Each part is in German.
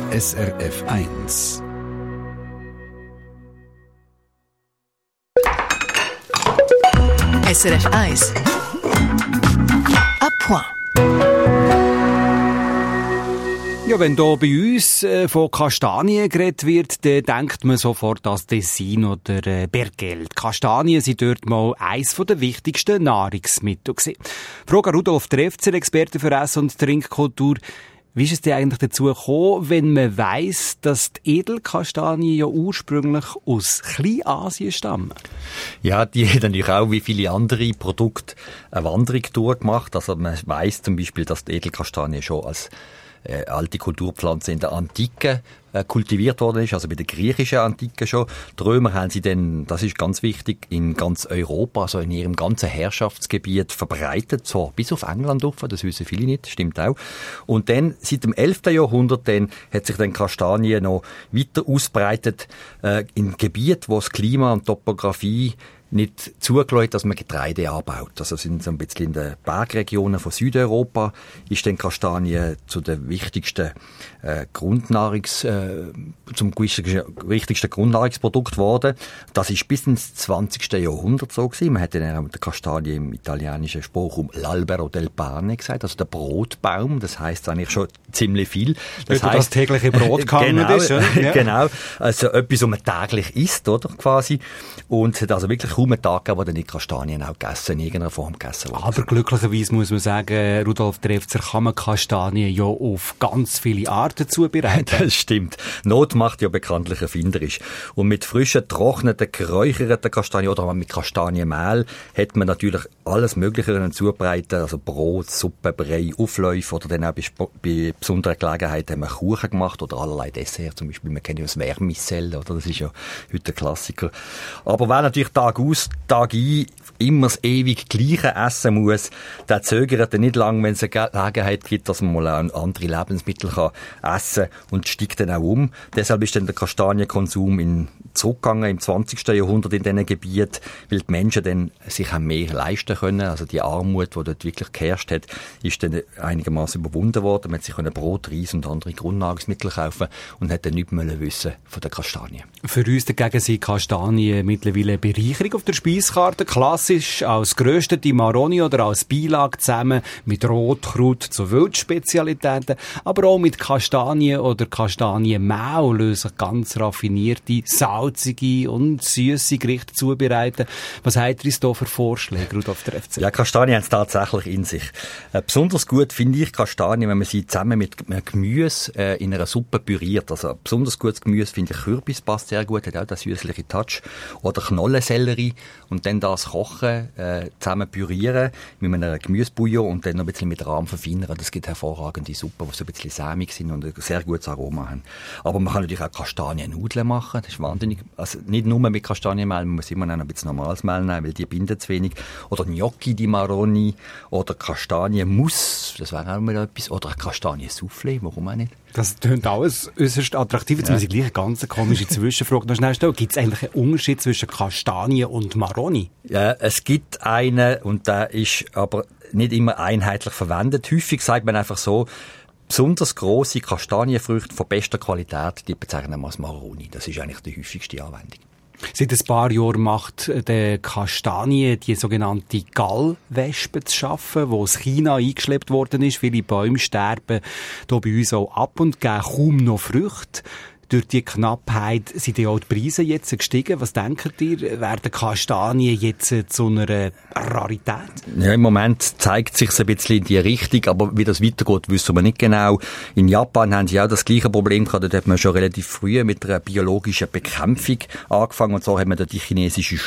SRF 1. SRF 1. À point. Ja, wenn hier bei uns von Kastanien geredet wird, dann denkt man sofort an Tessin oder Bergell. Die Kastanien sind dort mal eines der wichtigsten Nahrungsmittel gewesen. Frage an Rudolf Trefzer, Experte für Ess- und Trinkkultur. Wie ist es denn eigentlich dazu gekommen, wenn man weiss, dass die Edelkastanien ja ursprünglich aus Kleinasien stammen? Ja, die haben natürlich auch wie viele andere Produkte eine Wanderung durchgemacht. Also man weiss zum Beispiel, dass die Edelkastanie schon als alte Kulturpflanze in der Antike kultiviert worden ist, also bei der griechischen Antike schon. Die Römer haben sie dann, das ist ganz wichtig, in ganz Europa, also in ihrem ganzen Herrschaftsgebiet verbreitet, so bis auf England rauf, das wissen viele nicht, stimmt auch. Und dann, seit dem 11. Jahrhundert, dann, hat sich dann Kastanie noch weiter ausbreitet, in Gebieten, wo das Klima und Topografie nicht zugelassen, dass man Getreide anbaut. Also sind so ein bisschen in den Bergregionen von Südeuropa ist dann Kastanie zu den wichtigsten zum wichtigsten Grundnahrungsprodukt geworden. Das ist bis ins 20. Jahrhundert so gewesen. Man hat dann auch die Kastanie im italienischen Sprachraum l'albero del pane gesagt, also der Brotbaum. Das heisst eigentlich schon ziemlich viel. Das heisst, das tägliche Brot genau, ist, oder? Ja. Genau. Also etwas, was man täglich isst, oder? Quasi. Und es hat also wirklich kaum einen Tag gegeben, wo dann die Kastanien auch gegessen, in irgendeiner Form gegessen wurden. Aber glücklicherweise muss man sagen, Rudolf Trefzer, kann man Kastanien ja auf ganz viele Arten zubereiten. Das stimmt. Not macht ja bekanntlich erfinderisch. Und mit frischen, trockneten, geräucherten Kastanien oder mit Kastanienmehl hat man natürlich alles Mögliche zubereiten, also Brot, Suppe, Brei, Aufläufe oder dann auch bei besonderen Gelegenheiten haben wir Kuchen gemacht oder allerlei Dessert, zum Beispiel, man kennt ja das Vermicelle, oder? Das ist ja heute ein Klassiker. Aber wer natürlich Tag aus, Tag ein immer das ewig Gleiche essen muss, der zögert dann nicht lang, wenn es eine Gelegenheit gibt, dass man mal auch andere Lebensmittel kann essen und steigt dann auch um. Deshalb ist dann der Kastanienkonsum zurückgegangen im 20. Jahrhundert in diesen Gebieten, weil die Menschen dann sich auch mehr leisten können. Also die Armut, die dort wirklich geherrscht hat, ist dann einigermaßen überwunden worden. Man hat sich Brot, Reis und andere Grundnahrungsmittel kaufen und hat dann nichts mehr wissen von der Kastanie. Für uns dagegen sind Kastanien mittlerweile eine Bereicherung auf der Speiskarte. Klassisch als geröstete Maroni oder als Beilage zusammen mit Rotkraut zu Wildspezialitäten, aber auch mit Kastanien oder Kastanienmehl lösen ganz raffinierte, salzige und süße Gerichte zubereiten. Was habt ihr uns da für Vorschläge, Rudolf Trefzer? Ja, Kastanien haben es tatsächlich in sich. Besonders gut finde ich Kastanien, wenn man sie zusammen mit Gemüse in einer Suppe püriert. Also besonders gutes Gemüse finde ich Kürbis, passt sehr gut, hat auch den süßlichen Touch. Oder Knollensellerie und dann das kochen, zusammen pürieren mit einem Gemüsebouillon und dann noch ein bisschen mit Rahm verfeinern. Das gibt hervorragende Suppen, die so ein bisschen sämig sind und ein sehr gutes Aroma haben. Aber man kann natürlich auch Kastaniennudeln machen. Das ist wahnsinnig. Also nicht nur mit Kastanienmehl, man muss immer noch ein bisschen normales Mehl nehmen, weil die binden zu wenig. Oder Gnocchi di Maroni oder Kastanienmus, das wäre auch mal etwas. Oder Kastaniensoufflé, warum auch nicht? Das klingt alles äußerst attraktiv. Jetzt muss ich gleich eine ganz komische Zwischenfrage noch schnell stellen. Gibt es eigentlich einen Unterschied zwischen Kastanien und Maroni? Ja, es gibt einen und der ist aber nicht immer einheitlich verwendet. Häufig sagt man einfach so, besonders grosse Kastanienfrüchte von bester Qualität, die bezeichnen wir als Maroni. Das ist eigentlich die häufigste Anwendung. Seit ein paar Jahren macht der Kastanie die sogenannte Gallwespe zu schaffen, die aus China eingeschleppt worden ist. Viele Bäume sterben hier bei uns auch ab und geben kaum noch Früchte. Durch die Knappheit sind ja auch die Preise jetzt gestiegen. Was denkt ihr? Werden Kastanien jetzt zu einer Rarität? Ja, im Moment zeigt sich es ein bisschen in die Richtung, aber wie das weitergeht, wissen wir nicht genau. In Japan haben sie auch das gleiche Problem gehabt. Dort hat man schon relativ früh mit einer biologischen Bekämpfung angefangen. Und zwar hat man da die chinesische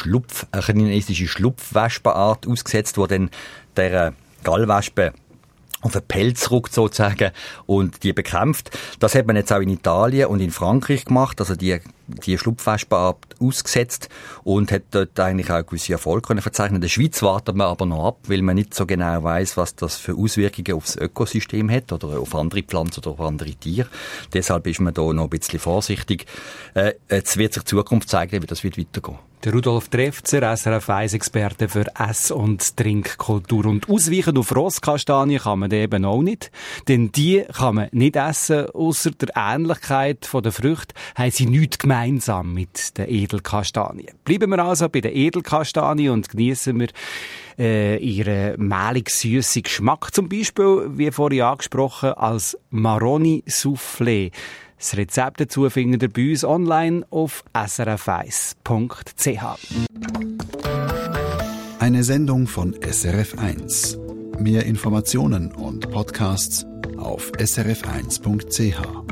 Schlupfwespenart ausgesetzt, die dann der Gallwespe auf den Pelz rückt sozusagen und die bekämpft. Das hat man jetzt auch in Italien und in Frankreich gemacht, also die Schlupfwespenart ausgesetzt und hat dort eigentlich auch gewisse Erfolge können verzeichnen. In der Schweiz wartet man aber noch ab, weil man nicht so genau weiss, was das für Auswirkungen aufs Ökosystem hat oder auf andere Pflanzen oder auf andere Tiere. Deshalb ist man da noch ein bisschen vorsichtig. Jetzt wird sich die Zukunft zeigen, wie das wird weitergehen. Der Rudolf Trefzer, SRF 1-Experte für Ess- und Trinkkultur. Und ausweichen auf Rosskastanien kann man eben auch nicht. Denn die kann man nicht essen. Ausser der Ähnlichkeit der Früchte haben sie nichts gemeinsam mit den Edelkastanien. Bleiben wir also bei den Edelkastanien und genießen wir ihren mehlig-süssen Geschmack. Zum Beispiel, wie vorhin angesprochen, als Maroni Soufflé. Das Rezept dazu findet ihr bei uns online auf srf1.ch. Eine Sendung von SRF 1. Mehr Informationen und Podcasts auf srf1.ch.